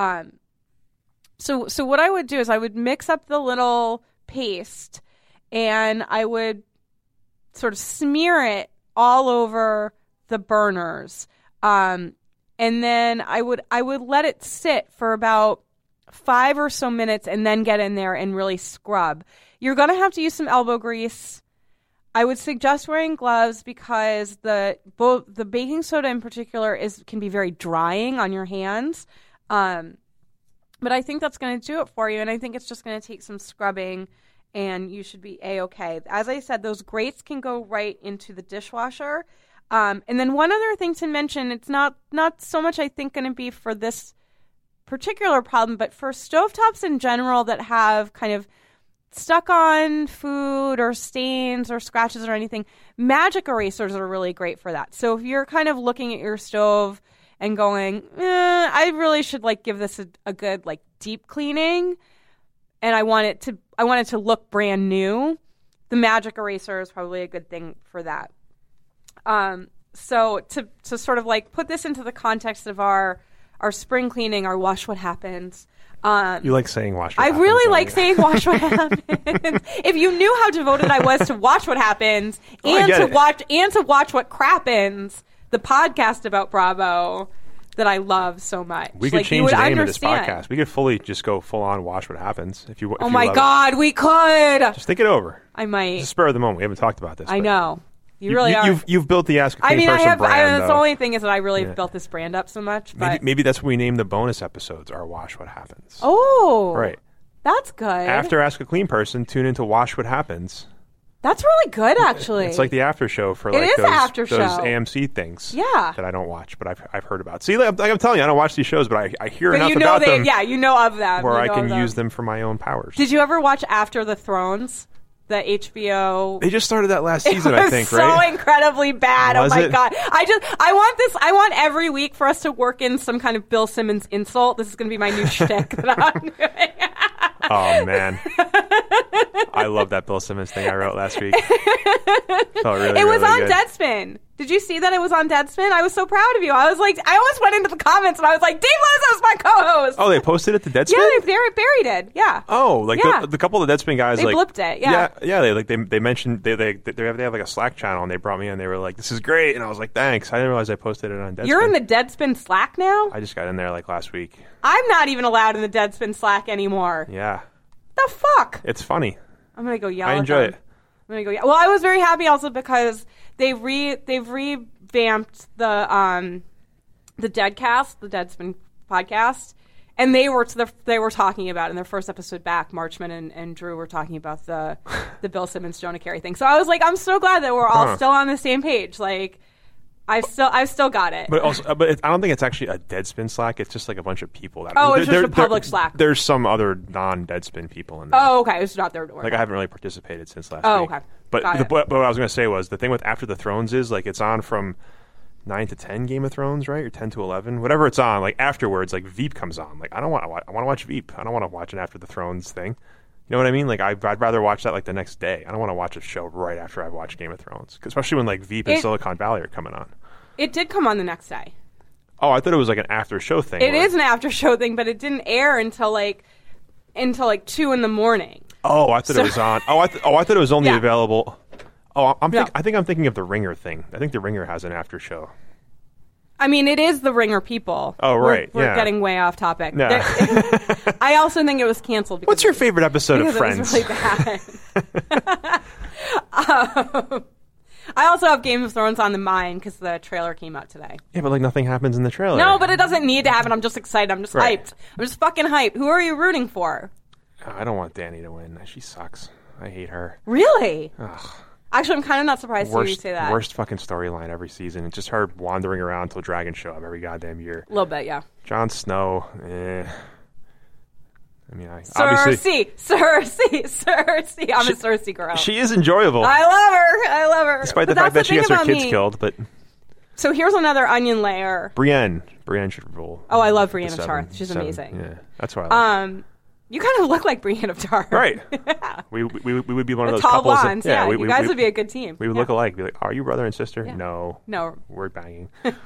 So what I would do is I would mix up the little paste and I would sort of smear it all over the burners. And then I would let it sit for about 5 or so minutes and then get in there and really scrub. You're going to have to use some elbow grease. I would suggest wearing gloves because the baking soda in particular can be very drying on your hands. But I think that's going to do it for you, and I think it's just going to take some scrubbing, and you should be A-okay. As I said, those grates can go right into the dishwasher. And then one other thing to mention, it's not so much I think going to be for this particular problem, but for stovetops in general that have kind of stuck on food or stains or scratches or anything, magic erasers are really great for that. So if you're kind of looking at your stove and going, I really should give this a good deep cleaning, and I want it to look brand new, the magic eraser is probably a good thing for that. So to sort of put this into the context of our spring cleaning, our Wash What Happens. You like saying Wash What I Happens. really like saying Wash What Happens. If you knew how devoted I was to Watch What Happens and to watch What Crappens, the podcast about Bravo that I love so much. We could change the name of this podcast. We could fully just go full on Wash What Happens. If you Oh my God, we could. Just think it over. I might. Just spur of the moment. We haven't talked about this. I know. You really are. You've built the Ask a Clean Person brand. That's the only thing is that I really built this brand up so much. But Maybe that's what we name the bonus episodes, our Wash What Happens. Oh. Right. That's good. After Ask a Clean Person, tune into Wash What Happens. That's really good, actually. It's like the after show for those those AMC things that I don't watch, but I've heard about. See, I'm telling you, I don't watch these shows, but I hear enough about them. Yeah, you know of them. Where I can use them for my own powers. Did you ever watch After the Thrones? The HBO. They just started that last season, I think, so right? So incredibly bad. Was oh my it? God. I want every week for us to work in some kind of Bill Simmons insult. This is going to be my new shtick that I'm doing. Oh, man. I love that Bill Simmons thing I wrote last week. Felt really, it was really on good. Deadspin. Did you see that it was on Deadspin? I was so proud of you. I almost went into the comments and I was like, Dave Lizzo's my co-host. Oh, they posted it to Deadspin? Yeah, they buried it. Yeah. Oh, the couple of the Deadspin guys, they blipped it. Yeah. Yeah. They mentioned they have a Slack channel and they brought me in. They were like, "This is great," and I was like, "Thanks." I didn't realize I posted it on Deadspin. You're in the Deadspin Slack now? I just got in there last week. I'm not even allowed in the Deadspin Slack anymore. Yeah. The fuck? It's funny. I'm gonna go yell. I enjoy it. I'm gonna go yell. Well, I was very happy also because they've revamped the Deadcast, the Deadspin podcast, and they were talking about in their first episode back. Marchman and Drew were talking about the Bill Simmons Jonah Carey thing. So I was like, I'm so glad that we're all still on the same page. I've still got it. But also, I don't think it's actually a Deadspin Slack. It's just a bunch of people that. Oh, it's just a public Slack. There's some other non-Deadspin people in there. Oh, okay. It's not there to work. I haven't really participated since last week. week. Oh, okay. But what I was going to say was the thing with After the Thrones is it's on from 9 to 10 Game of Thrones, right? Or 10 to 11, whatever it's on. Afterwards, Veep comes on. I want to watch Veep. I don't want to watch an After the Thrones thing. You know what I mean? I'd rather watch that the next day. I don't want to watch a show right after I've watched Game of Thrones, especially when Veep and Silicon Valley are coming on. It did come on the next day. Oh, I thought it was an after show thing. It is an after show thing, but it didn't air until 2 in the morning. Oh, I thought it was on. I thought it was only available. Oh, I think I'm thinking of the Ringer thing. I think the Ringer has an after show. I mean, it is the Ringer people. Oh, right. We're getting way off topic. Yeah. I also think it was canceled. What's your favorite episode of Friends? It was really bad. I also have Game of Thrones on the mind because the trailer came out today. Yeah, but nothing happens in the trailer. No, but it doesn't need to happen. I'm just excited. I'm just hyped. I'm just fucking hyped. Who are you rooting for? I don't want Dany to win. She sucks. I hate her. Really? Ugh. Actually, I'm kind of not surprised to hear you say that. Worst fucking storyline every season. It's just her wandering around until dragons show up every goddamn year. A little bit, yeah. Jon Snow, I mean, Cersei. I'm a Cersei girl. She is enjoyable. I love her. Despite the fact that she has her kids killed, but... So here's another onion layer. Brienne should rule. Oh, I love Brienne of Tarth. She's amazing. Yeah, that's why I like you kind of look like Brienne of Tarth. Right. Yeah. We would be one of those tall couples. Blondes, you guys would be a good team. We would look alike. Be like, are you brother and sister? Yeah. No. We're banging.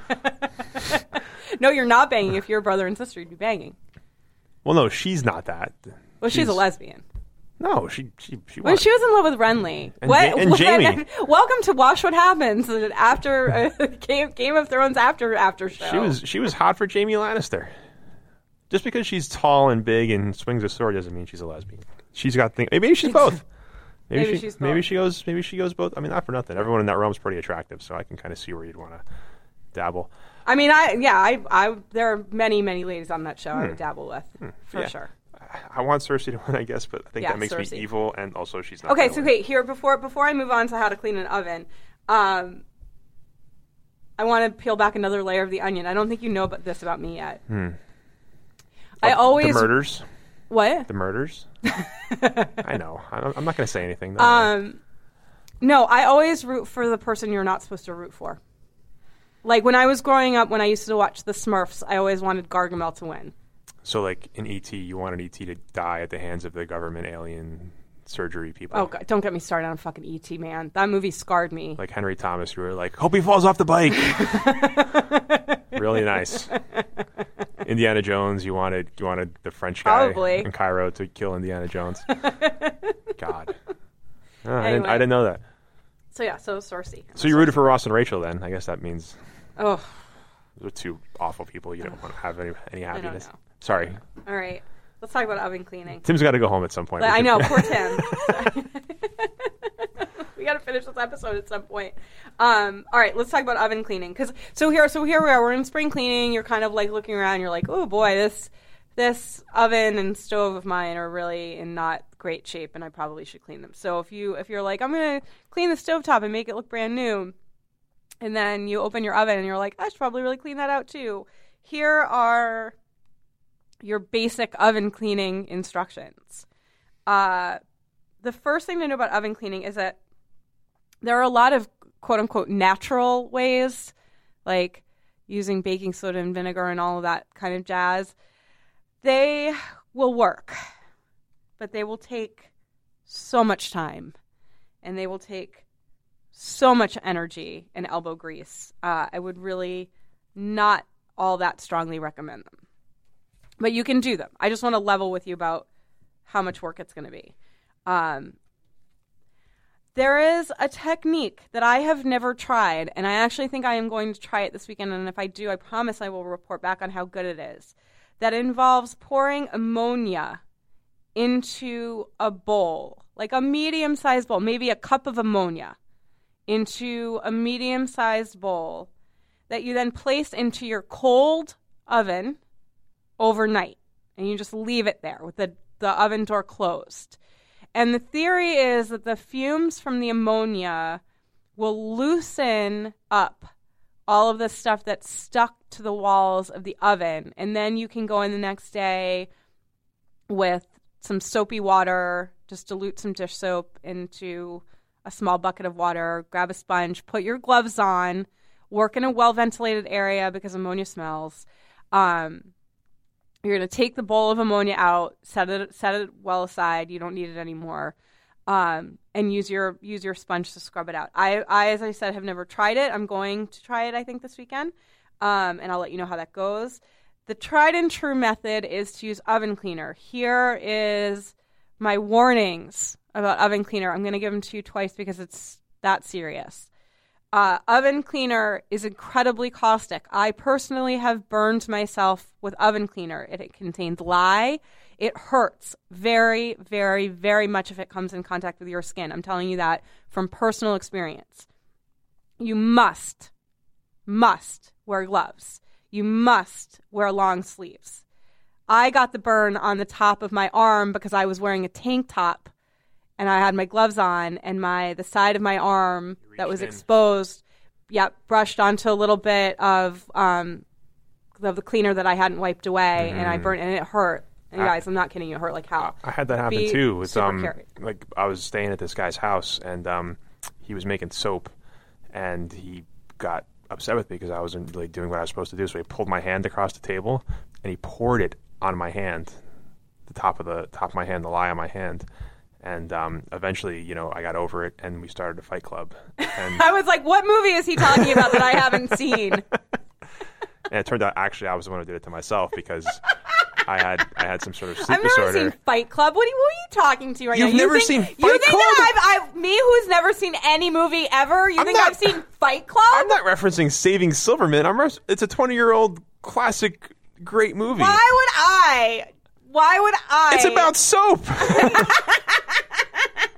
No, you're not banging. If you're a brother and sister, you'd be banging. Well, no, she's not that. Well, she's a lesbian. No, she when she was in love with Renly. And Jamie. Welcome to Watch What Happens after Game of Thrones after show. She was hot for Jamie Lannister. Just because she's tall and big and swings a sword doesn't mean she's a lesbian. She's got things. Maybe she's both. she's maybe both. she goes both. I mean, not for nothing. Everyone in that realm is pretty attractive, so I can kind of see where you'd want to dabble. I mean, there are many, many ladies on that show I would dabble with, for sure. I want Cersei to win, I guess, but I think that makes Cersei. me evil, and also she's not. Okay, gonna so win. wait, here before I move on to how to clean an oven, I want to peel back another layer of the onion. I don't think you know this about me yet. I always the murders. What? The murders. I know. I'm not going to say anything. Though. No, I always root for the person you're not supposed to root for. Like when I was growing up, when I used to watch the Smurfs, I always wanted Gargamel to win. So, like in E.T., you wanted E.T. to die at the hands of the government alien surgery people. Oh, God, don't get me started on fucking E.T., man. That movie scarred me. Like Henry Thomas, you were like, hope he falls off the bike. Really nice. Indiana Jones, you wanted the French guy in Cairo to kill Indiana Jones. God. Oh, Anyway. I didn't know that. So, yeah, so Cersei. So you rooted for Ross and Rachel then. I guess that means Oh, those are two awful people. You don't want to have any happiness. know. Sorry. all right. Let's talk about oven cleaning. Tim's got to go home at some point. I know, poor Tim. We got to finish this episode at some point. All right, let's talk about oven cleaning. So here we are. We're in spring cleaning. You're kind of like looking around. You're like, oh boy, this oven and stove of mine are really in not great shape, and I probably should clean them. So if you're like, I'm gonna clean the stovetop and make it look brand new, and then you open your oven and you're like, I should probably really clean that out too. Here are your basic oven cleaning instructions. The first thing to know about oven cleaning is that there are a lot of quote-unquote natural ways, like using baking soda and vinegar and all of that kind of jazz. They will work, but they will take so much time, and they will take so much energy and elbow grease. I would really not all that strongly recommend them. But you can do them. I just want to level with you about how much work it's going to be. There is a technique that I have never tried, and I actually think I am going to try it this weekend, and if I do, I promise I will report back on how good it is. That involves pouring ammonia into a bowl, like a medium-sized bowl, maybe a cup of ammonia, into a medium-sized bowl that you then place into your cold oven overnight, and you just leave it there with the oven door closed. And the theory is that the fumes from the ammonia will loosen up all of the stuff that's stuck to the walls of the oven, and then you can go in the next day with some soapy water, just dilute some dish soap into a small bucket of water, grab a sponge, put your gloves on, work in a well-ventilated area because ammonia smells. You're going to take the bowl of ammonia out, set it well aside. You don't need it anymore, and use your sponge to scrub it out. I, as I said, have never tried it. I'm going to try it, I think, this weekend, and I'll let you know how that goes. The tried and true method is to use oven cleaner. Here is my warnings about oven cleaner. I'm going to give them to you twice because it's that serious. Oven cleaner is incredibly caustic. I personally have burned myself with oven cleaner. It contains lye. It hurts very, very, very much if it comes in contact with your skin. I'm telling you that from personal experience. You must wear gloves. You must wear long sleeves. I got the burn on the top of my arm because I was wearing a tank top and I had my gloves on, and the side of my arm that was exposed, brushed onto a little bit of the cleaner that I hadn't wiped away, and I burnt, and it hurt. And guys, I'm not kidding you, it hurt like hell. I had that happen too. With careful. like I was staying at this guy's house, and he was making soap, and he got upset with me because I wasn't really doing what I was supposed to do. So he pulled my hand across the table, and he poured it on my hand, the top of my hand, the lye on my hand. And eventually, I got over it, and we started a fight club. And I was like, what movie is he talking about that I haven't seen? And it turned out, actually, I was the one who did it to myself because I had some sort of sleep disorder. I've never seen Fight Club. What are you talking to right now? You've never seen Fight Club? You think that me who's never seen any movie ever, I've seen Fight Club? I'm not referencing Saving Silverman. It's a 20-year-old classic, great movie. Why would I? It's about soap.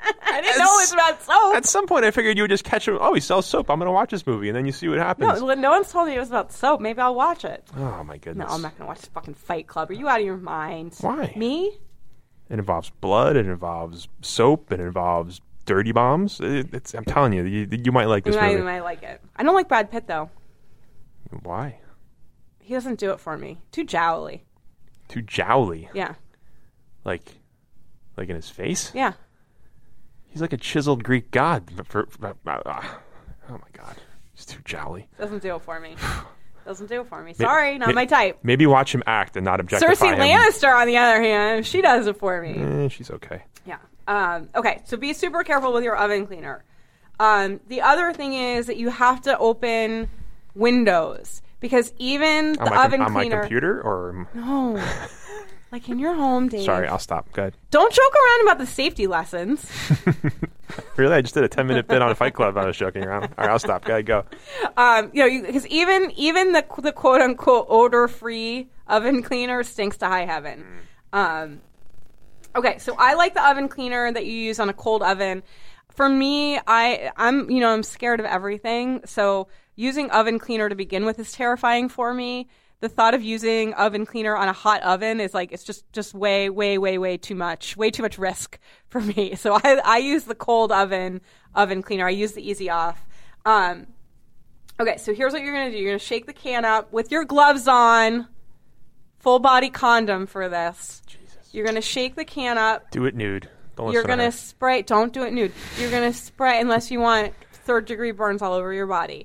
I didn't know it was about soap. At some point, I figured you would just catch him. Oh, he sells soap. I'm going to watch this movie, and then you see what happens. No one's told me it was about soap. Maybe I'll watch it. Oh, my goodness. No, I'm not going to watch fucking Fight Club. Are you out of your mind? Why? Me? It involves blood. It involves soap. It involves dirty bombs. I'm telling you, you might like this movie. You might like it. I don't like Brad Pitt, though. Why? He doesn't do it for me. Too jowly. Too jowly? Yeah. Like in his face? Yeah. He's like a chiseled Greek god. Oh, my God. He's too jowly. Doesn't do it for me. Doesn't do it for me. Sorry, not my type. Maybe watch him act and not objectify Cersei him. Lannister, on the other hand, she does it for me. She's okay. Yeah. Okay, so be super careful with your oven cleaner. The other thing is that you have to open windows because even the oven cleaner... On my computer or... No. Like in your home, Dave. Sorry, I'll stop. Go ahead. Don't joke around about the safety lessons. Really? I just did a 10-minute bit on Fight Club. I was joking around. All right, I'll stop. Go ahead, go. Because even the quote-unquote odor-free oven cleaner stinks to high heaven. Okay, so I like the oven cleaner that you use on a cold oven. For me, I'm scared of everything. So using oven cleaner to begin with is terrifying for me. The thought of using oven cleaner on a hot oven is like, it's just way, way, way, way too much risk for me. So I use the cold oven cleaner. I use the Easy Off. Okay, so here's what you're going to do. You're going to shake the can up with your gloves on, full body condom for this. Jesus. You're going to shake the can up. Do it nude. You're going to spray. Don't do it nude. You're going to spray unless you want third-degree burns all over your body.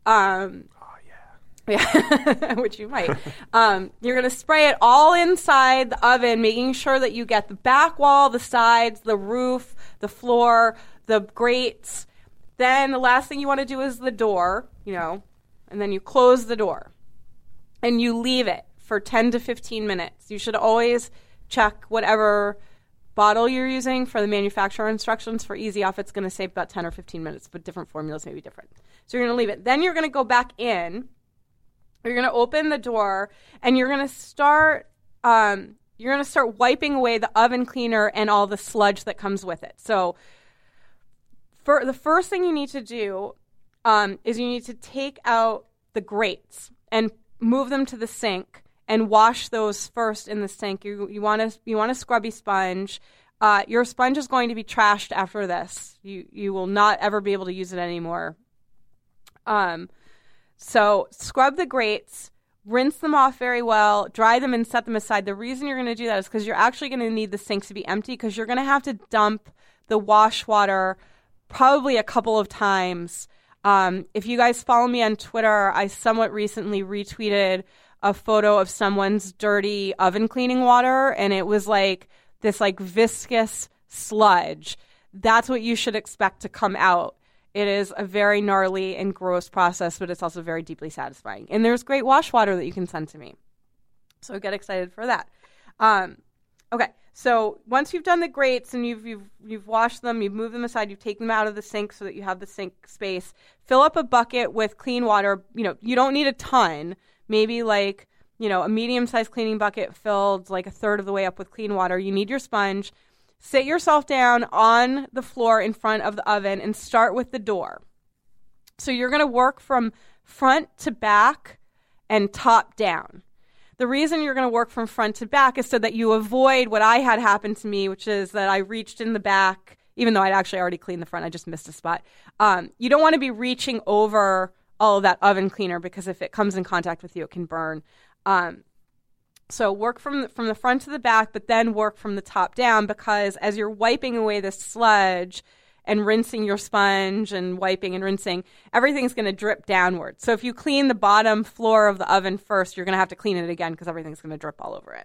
Yeah, which you might. You're going to spray it all inside the oven, making sure that you get the back wall, the sides, the roof, the floor, the grates. Then the last thing you want to do is the door, and then you close the door. And you leave it for 10 to 15 minutes. You should always check whatever bottle you're using for the manufacturer instructions. For Easy Off, it's going to save about 10 or 15 minutes, but different formulas may be different. So you're going to leave it. Then you're going to go back in. You're going to open the door, and you're going to start wiping away the oven cleaner and all the sludge that comes with it. So for the first thing you need to do is you need to take out the grates and move them to the sink and wash those first in the sink. You want a scrubby sponge. Your sponge is going to be trashed after this. You will not ever be able to use it anymore. So scrub the grates, rinse them off very well, dry them and set them aside. The reason you're going to do that is because you're actually going to need the sink to be empty because you're going to have to dump the wash water probably a couple of times. If you guys follow me on Twitter, I somewhat recently retweeted a photo of someone's dirty oven cleaning water, and it was like this viscous sludge. That's what you should expect to come out. It is a very gnarly and gross process, but it's also very deeply satisfying. And there's great wash water that you can send to me. So get excited for that. Okay, so once you've done the grates and you've washed them, you've moved them aside, you've taken them out of the sink so that you have the sink space, fill up a bucket with clean water. You don't need a ton. Maybe a medium-sized cleaning bucket filled like a third of the way up with clean water. You need your sponge. Sit yourself down on the floor in front of the oven and start with the door. So you're going to work from front to back and top down. The reason you're going to work from front to back is so that you avoid what I had happen to me, which is that I reached in the back, even though I'd actually already cleaned the front. I just missed a spot. You don't want to be reaching over all of that oven cleaner because if it comes in contact with you, it can burn. So work from the front to the back, but then work from the top down because as you're wiping away the sludge and rinsing your sponge and wiping and rinsing, everything's going to drip downward. So if you clean the bottom floor of the oven first, you're going to have to clean it again because everything's going to drip all over it.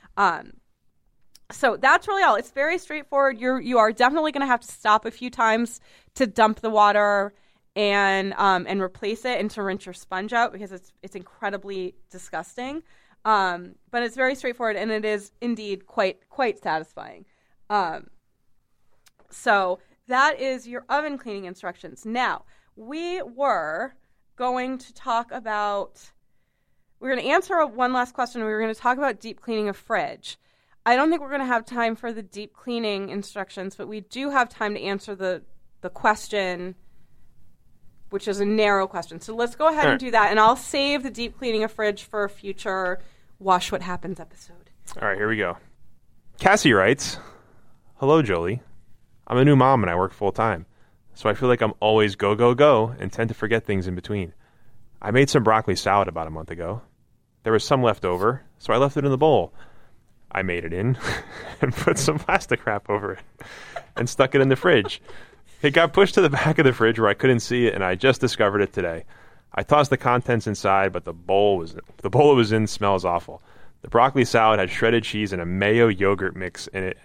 So that's really all. It's very straightforward. You are definitely going to have to stop a few times to dump the water and replace it and to rinse your sponge out because it's incredibly disgusting. But it's very straightforward, and it is indeed quite satisfying. So that is your oven cleaning instructions. Now, we're going to answer one last question. We were going to talk about deep cleaning a fridge. I don't think we're going to have time for the deep cleaning instructions, but we do have time to answer the question, which is a narrow question. So let's go ahead and do that, and I'll save the deep cleaning a fridge for a future Wash What Happens episode. All right, here we go. Cassie writes, "Hello, Jolie. I'm a new mom and I work full-time, so I feel like I'm always go, go, go and tend to forget things in between. I made some broccoli salad about a month ago. There was some left over, so I left it in the bowl. I made it in and put some plastic wrap over it and stuck it in the fridge. It got pushed to the back of the fridge where I couldn't see it, and I just discovered it today. I tossed the contents inside, but the bowl it was in smells awful. The broccoli salad had shredded cheese and a mayo yogurt mix in it,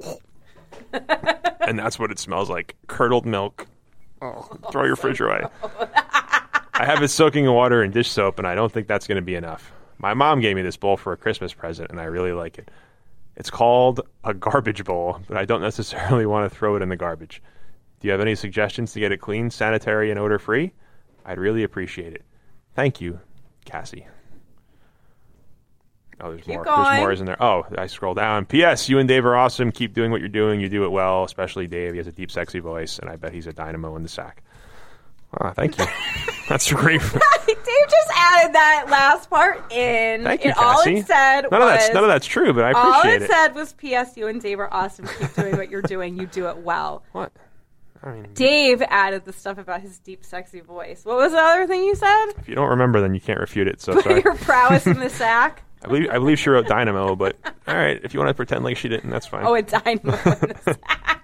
and that's what it smells like. Curdled milk. Oh, throw your fridge away. I have it soaking in water and dish soap, and I don't think that's going to be enough. My mom gave me this bowl for a Christmas present, and I really like it. It's called a garbage bowl, but I don't necessarily want to throw it in the garbage. Do you have any suggestions to get it clean, sanitary, and odor-free? I'd really appreciate it. Thank you, Cassie." Oh, there's more. Going. There's more, isn't there? Oh, I scroll down. P.S. You and Dave are awesome. Keep doing what you're doing. You do it well, especially Dave. He has a deep, sexy voice, and I bet he's a dynamo in the sack. Ah, thank you. That's great. Dave just added that last part in. Thank you, and all Cassie. it said None of that's true, but I appreciate it. All it said was, "P.S. You and Dave are awesome. Keep doing what you're doing. You do it well." What? I mean, Dave added the stuff about his deep, sexy voice. What was the other thing you said? if you don't remember, then you can't refute it. So sorry. Your prowess in the sack. I believe she wrote Dynamo, but all right, if you want to pretend like she didn't, that's fine. Oh, a dynamo in the sack.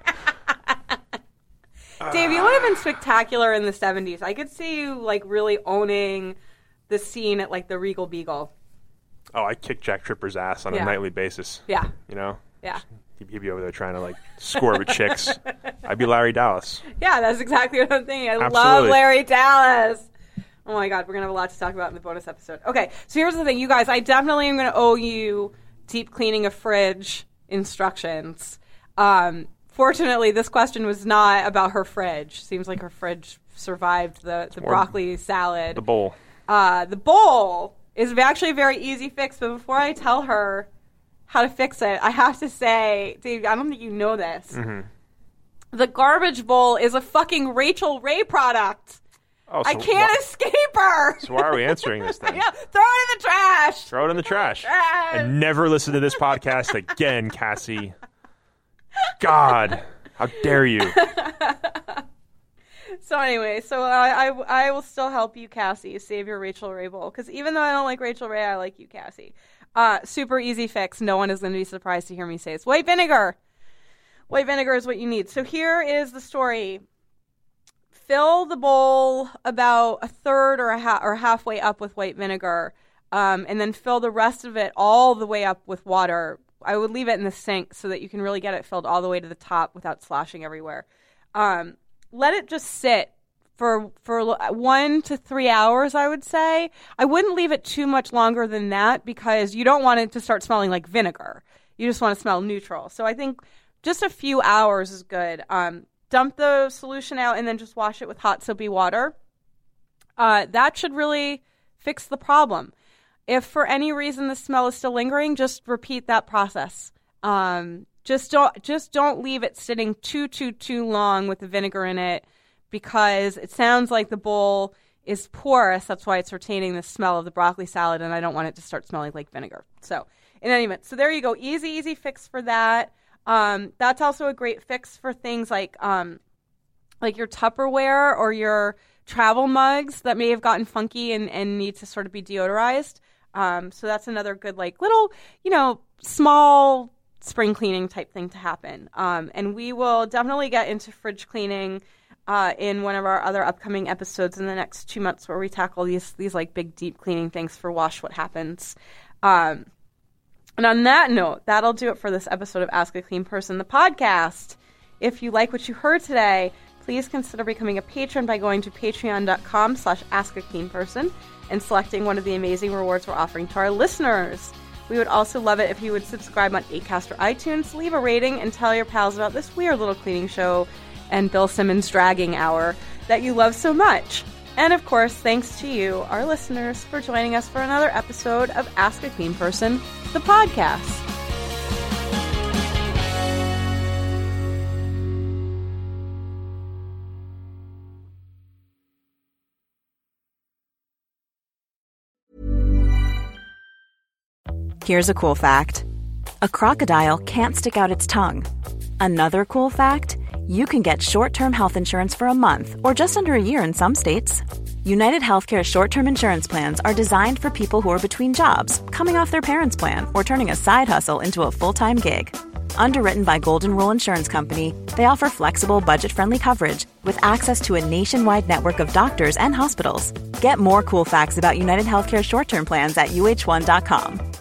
Dave, you would have been spectacular in the 70s. I could see you like really owning the scene at like the Regal Beagle. Oh, I kick Jack Tripper's ass on a nightly basis. Yeah. You know? Yeah. He'd be over there trying to like score with chicks. I'd be Larry Dallas. Yeah, that's exactly what I'm thinking. I love Absolutely. Larry Dallas. Oh my God, we're going to have a lot to talk about in the bonus episode. Okay, so here's the thing, you guys. I definitely am going to owe you deep cleaning a fridge instructions. Fortunately, this question was not about her fridge. Seems like her fridge survived the broccoli salad. The bowl. The bowl is actually a very easy fix, but before I tell her how to fix it, I have to say, Dave, I don't think you know this. Mm-hmm. The garbage bowl is a fucking Rachel Ray product. Oh, so I can't escape her. So why are we answering this then? Yeah, throw it in the trash. Throw it in the trash. And never listen to this podcast again, Cassie. God, how dare you? So anyway, I will still help you, Cassie, save your Rachel Ray bowl. Because even though I don't like Rachel Ray, I like you, Cassie. Super easy fix. No one is going to be surprised to hear me say it's white vinegar. White vinegar is what you need. So here is the story. Fill the bowl about a third or halfway up with white vinegar, and then fill the rest of it all the way up with water. I would leave it in the sink so that you can really get it filled all the way to the top without sloshing everywhere. Let it just sit for 1 to 3 hours, I would say. I wouldn't leave it too much longer than that because you don't want it to start smelling like vinegar. You just want to smell neutral. So I think just a few hours is good. Dump the solution out and then just wash it with hot soapy water. That should really fix the problem. If for any reason the smell is still lingering, just repeat that process. Just don't leave it sitting too long with the vinegar in it because it sounds like the bowl is porous. That's why it's retaining the smell of the broccoli salad, and I don't want it to start smelling like vinegar. So in any event, so there you go. Easy fix for that. That's also a great fix for things like your Tupperware or your travel mugs that may have gotten funky and need to sort of be deodorized. So that's another good, like, little, small spring cleaning type thing to happen. And we will definitely get into fridge cleaning in one of our other upcoming episodes in the next 2 months where we tackle these like big deep cleaning things for Wash What Happens. And on that note, that'll do it for this episode of Ask a Clean Person, the podcast. If you like what you heard today, please consider becoming a patron by going to patreon.com/askacleanperson and selecting one of the amazing rewards we're offering to our listeners. We would also love it if you would subscribe on Acast or iTunes, leave a rating, and tell your pals about this weird little cleaning show and Bill Simmons dragging hour that you love so much. And of course, thanks to you, our listeners, for joining us for another episode of Ask a Clean Person, the podcast. Here's a cool fact. A crocodile can't stick out its tongue. Another cool fact, you can get short-term health insurance for a month or just under a year in some states. United Healthcare short-term insurance plans are designed for people who are between jobs, coming off their parents' plan, or turning a side hustle into a full-time gig. Underwritten by Golden Rule Insurance Company, they offer flexible, budget-friendly coverage with access to a nationwide network of doctors and hospitals. Get more cool facts about United Healthcare short-term plans at uh1.com.